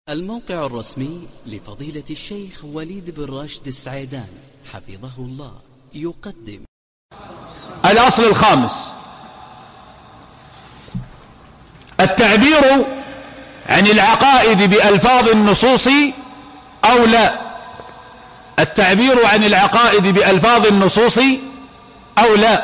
الموقع الرسمي لفضيلة الشيخ وليد بن راشد السعيدان حفظه الله يقدم الأصل الخامس: التعبير عن العقائد بألفاظ النصوص أو لا. التعبير عن العقائد بألفاظ النصوص أو لا.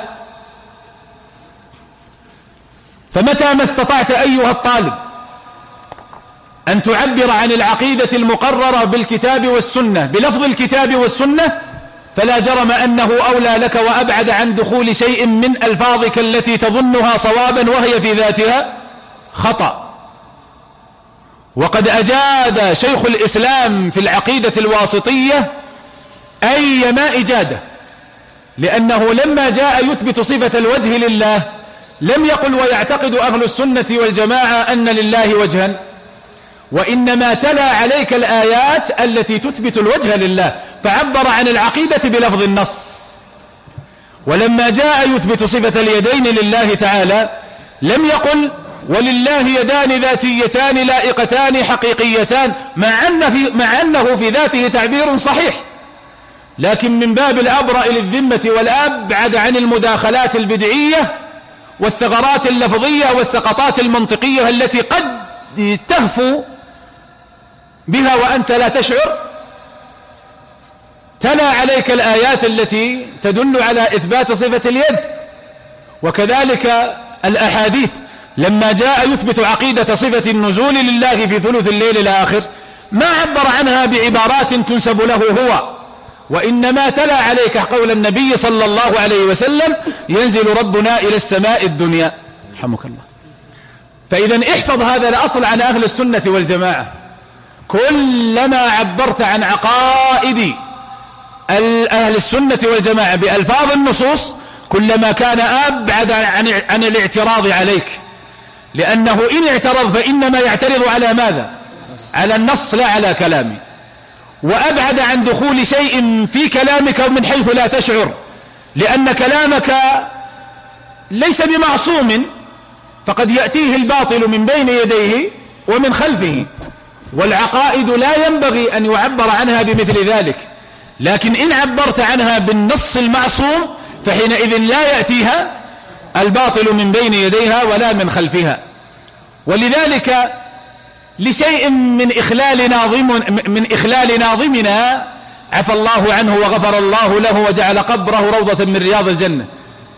فمتى ما استطعت أيها الطالب أن تعبر عن العقيدة المقررة بالكتاب والسنة بلفظ الكتاب والسنة، فلا جرم أنه أولى لك وأبعد عن دخول شيء من ألفاظك التي تظنها صوابا وهي في ذاتها خطأ. وقد أجاد شيخ الإسلام في العقيدة الواسطية أيما إجادة، لأنه لما جاء يثبت صفة الوجه لله لم يقل ويعتقد أهل السنة والجماعة أن لله وجها، وإنما تلا عليك الآيات التي تثبت الوجه لله، فعبر عن العقيدة بلفظ النص. ولما جاء يثبت صفة اليدين لله تعالى لم يقل ولله يدان ذاتيتان لائقتان حقيقيتان، مع أنه في ذاته تعبير صحيح، لكن من باب الأبرأ للذمة والأبعد عن المداخلات البدعية والثغرات اللفظية والسقطات المنطقية التي قد تهفو بها وأنت لا تشعر، تلا عليك الآيات التي تدل على إثبات صفة اليد. وكذلك الأحاديث لما جاء يثبت عقيدة صفة النزول لله في ثلث الليل الآخر ما عبر عنها بعبارات تنسب له هو، وإنما تلا عليك قول النبي صلى الله عليه وسلم: ينزل ربنا إلى السماء الدنيا. رحمك الله. فإذا احفظ هذا الأصل عن أهل السنة والجماعة: كلما عبرت عن عقائد أهل السنة والجماعة بألفاظ النصوص كلما كان أبعد عن الاعتراض عليك، لأنه إن اعترض فإنما يعترض على ماذا؟ على النص لا على كلامي، وأبعد عن دخول شيء في كلامك من حيث لا تشعر، لأن كلامك ليس بمعصوم، فقد يأتيه الباطل من بين يديه ومن خلفه، والعقائد لا ينبغي أن يعبر عنها بمثل ذلك. لكن إن عبرت عنها بالنص المعصوم فحينئذ لا يأتيها الباطل من بين يديها ولا من خلفها. ولذلك لشيء من إخلال ناظمنا عفى الله عنه وغفر الله له وجعل قبره روضة من رياض الجنة،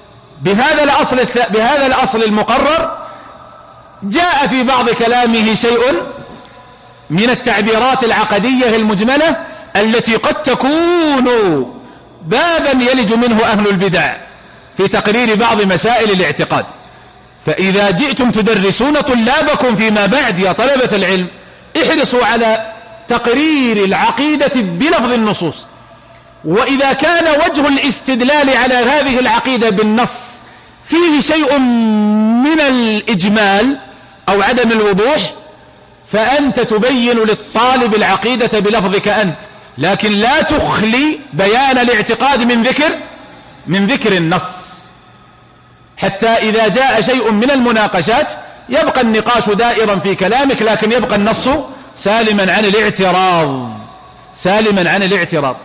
بهذا الأصل المقرر جاء في بعض كلامه شيء من التعبيرات العقدية المجملة التي قد تكون بابا يلج منه أهل البدع في تقرير بعض مسائل الاعتقاد. فإذا جئتم تدرسون طلابكم فيما بعد يا طلبة العلم احرصوا على تقرير العقيدة بلفظ النصوص، وإذا كان وجه الاستدلال على هذه العقيدة بالنص فيه شيء من الإجمال أو عدم الوضوح فأنت تبين للطالب العقيدة بلفظك أنت، لكن لا تخلي بيان الاعتقاد من ذكر النص، حتى إذا جاء شيء من المناقشات يبقى النقاش دائرا في كلامك، لكن يبقى النص سالما عن الاعتراض.